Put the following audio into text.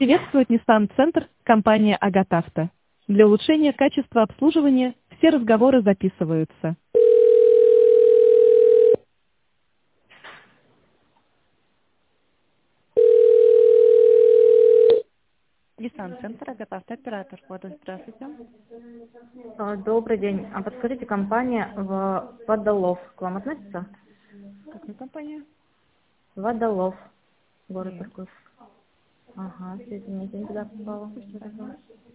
Приветствует Nissan Центр, компания Агатавто. Для улучшения качества обслуживания все разговоры записываются. Nissan Центр, Агатавто, оператор. Ладно, здравствуйте. Добрый день. А подскажите, компания Водолов к вам относится? Какая компания? Водолов. Город Нет. такой. Ага, все, извините, не туда попала. Пусть вы